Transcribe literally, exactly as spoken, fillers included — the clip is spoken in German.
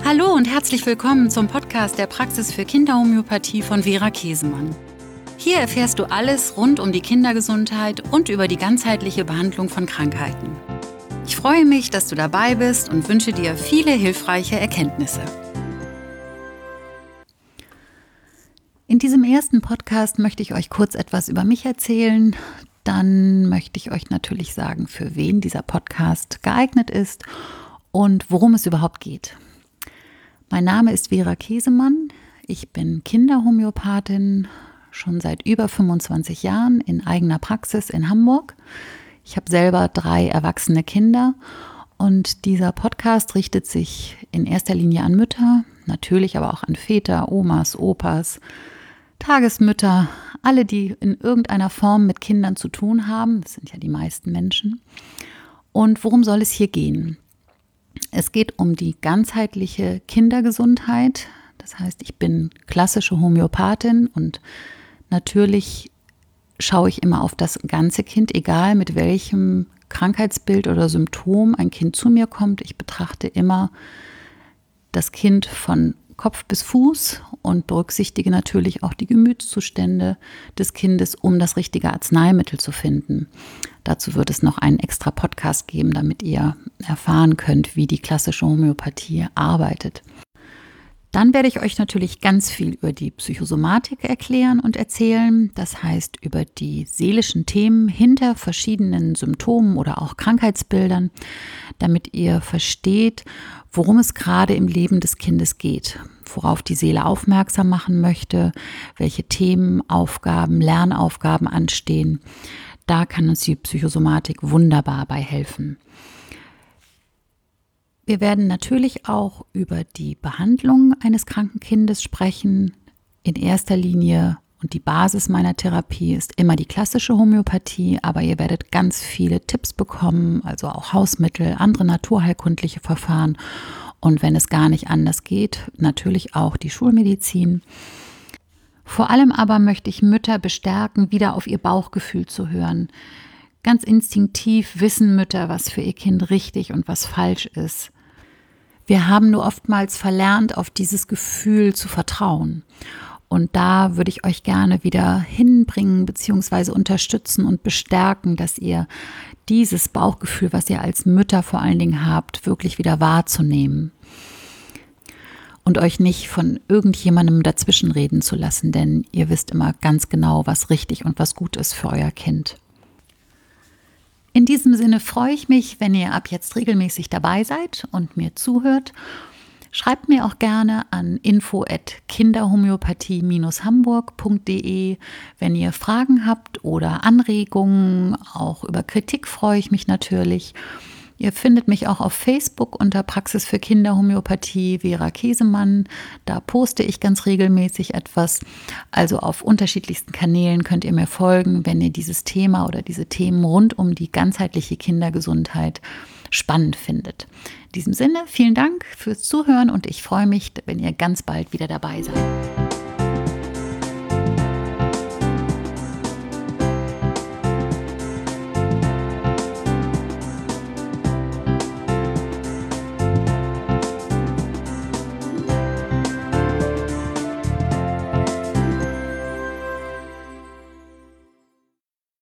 Hallo und herzlich willkommen zum Podcast der Praxis für Kinderhomöopathie von Vera Käsemann. Hier erfährst du alles rund um die Kindergesundheit und über die ganzheitliche Behandlung von Krankheiten. Ich freue mich, dass du dabei bist und wünsche dir viele hilfreiche Erkenntnisse. In diesem ersten Podcast möchte ich euch kurz etwas über mich erzählen. Dann möchte ich euch natürlich sagen, für wen dieser Podcast geeignet ist und worum es überhaupt geht. Mein Name ist Vera Käsemann. Ich bin Kinderhomöopathin schon seit über fünfundzwanzig Jahren in eigener Praxis in Hamburg. Ich habe selber drei erwachsene Kinder und dieser Podcast richtet sich in erster Linie an Mütter, natürlich aber auch an Väter, Omas, Opas, Tagesmütter, alle, die in irgendeiner Form mit Kindern zu tun haben. Das sind ja die meisten Menschen. Und worum soll es hier gehen? Es geht um die ganzheitliche Kindergesundheit. Das heißt, ich bin klassische Homöopathin und natürlich schaue ich immer auf das ganze Kind, egal mit welchem Krankheitsbild oder Symptom ein Kind zu mir kommt. Ich betrachte immer das Kind von Kopf bis Fuß und berücksichtige natürlich auch die Gemütszustände des Kindes, um das richtige Arzneimittel zu finden. Dazu wird es noch einen extra Podcast geben, damit ihr erfahren könnt, wie die klassische Homöopathie arbeitet. Dann werde ich euch natürlich ganz viel über die Psychosomatik erklären und erzählen. Das heißt, über die seelischen Themen hinter verschiedenen Symptomen oder auch Krankheitsbildern, damit ihr versteht, worum es gerade im Leben des Kindes geht, worauf die Seele aufmerksam machen möchte, welche Themen, Aufgaben, Lernaufgaben anstehen. Da kann uns die Psychosomatik wunderbar bei helfen. Wir werden natürlich auch über die Behandlung eines kranken Kindes sprechen. In erster Linie und die Basis meiner Therapie ist immer die klassische Homöopathie, aber ihr werdet ganz viele Tipps bekommen, also auch Hausmittel, andere naturheilkundliche Verfahren und wenn es gar nicht anders geht, natürlich auch die Schulmedizin. Vor allem aber möchte ich Mütter bestärken, wieder auf ihr Bauchgefühl zu hören. Ganz instinktiv wissen Mütter, was für ihr Kind richtig und was falsch ist. Wir haben nur oftmals verlernt, auf dieses Gefühl zu vertrauen. Und da würde ich euch gerne wieder hinbringen bzw. unterstützen und bestärken, dass ihr dieses Bauchgefühl, was ihr als Mütter vor allen Dingen habt, wirklich wieder wahrzunehmen. Und euch nicht von irgendjemandem dazwischenreden zu lassen, denn ihr wisst immer ganz genau, was richtig und was gut ist für euer Kind. In diesem Sinne freue ich mich, wenn ihr ab jetzt regelmäßig dabei seid und mir zuhört. Schreibt mir auch gerne an info at kinderhomöopathie Bindestrich hamburg Punkt de, wenn ihr Fragen habt oder Anregungen. Auch über Kritik freue ich mich natürlich. Ihr findet mich auch auf Facebook unter Praxis für Kinderhomöopathie Vera Käsemann. Da poste ich ganz regelmäßig etwas. Also auf unterschiedlichsten Kanälen könnt ihr mir folgen, wenn ihr dieses Thema oder diese Themen rund um die ganzheitliche Kindergesundheit spannend findet. In diesem Sinne, vielen Dank fürs Zuhören und ich freue mich, wenn ihr ganz bald wieder dabei seid.